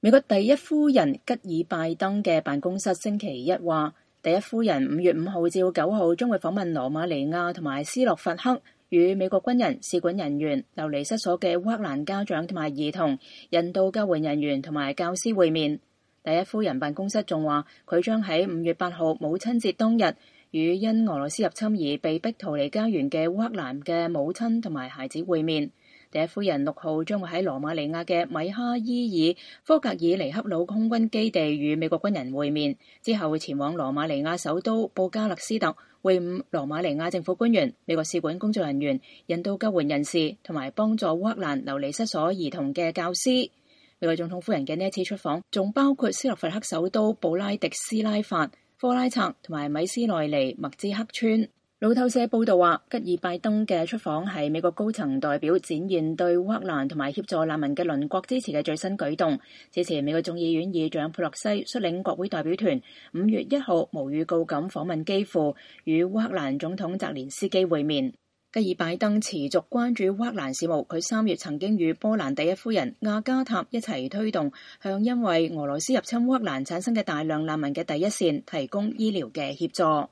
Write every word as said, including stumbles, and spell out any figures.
美國第一夫人吉爾拜登嘅辦公室星期一話，第一夫人五月五號至九號將會訪問羅馬尼亞同埋斯洛伐克，與美國軍人、使館人員、流離失所嘅烏克蘭家長同埋兒童、人道救援人員同埋教師會面。第一夫人辦公室仲話，佢將喺五月八號母親節當日，與因俄羅斯入侵而被逼逃離家園嘅烏克蘭嘅母親同埋孩子會面。第一夫人六號將會喺羅馬尼亞嘅米哈伊爾科格爾尼克魯空軍基地與美國軍人會面，之後會前往羅馬尼亞首都布加勒斯特會晤羅馬尼亞政府官員、美國使館工作人員、人道救援人士同埋幫助烏克蘭流離失所兒童嘅教師。美國總統夫人嘅呢一次出訪仲包括斯洛伐克首都布拉迪斯拉法、科拉策同埋米斯內尼麥茲克村。路透社報道話，吉爾拜登嘅出訪係美國高層代表展現對烏克蘭同埋協助難民嘅鄰國支持嘅最新舉動。此前美國眾議院議長佩洛西率領國會代表團五月一號無預告咁訪問基輔，與烏克蘭總統澤連斯基會面。吉爾拜登持續關注烏克蘭事務，佢三月曾經與波蘭第一夫人亞加塔一齊推動向因為俄羅斯入侵烏克蘭產生嘅大量難民嘅第一線提供醫療嘅協助。